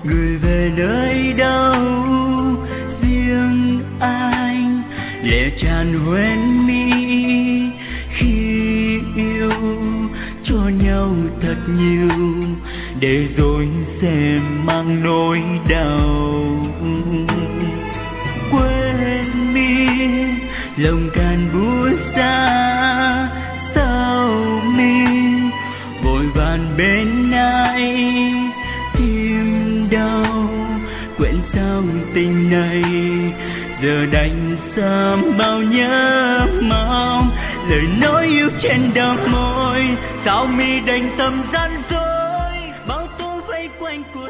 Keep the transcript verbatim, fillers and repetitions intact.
gửi về nơi đâu riêng anh, lệ tràn hoen mi khi yêu cho nhau thật nhiều, để rồi sẽ mang nỗi đau. Quên mi lòng càng buốt xa, sao mi vội vàng bên ai tim đau. Quên sao tình này giờ đành xa bao nhớ mong, lời nói yêu trên đầu môi sao mi đành tâm gian dối, bao tố vây quanh cuộc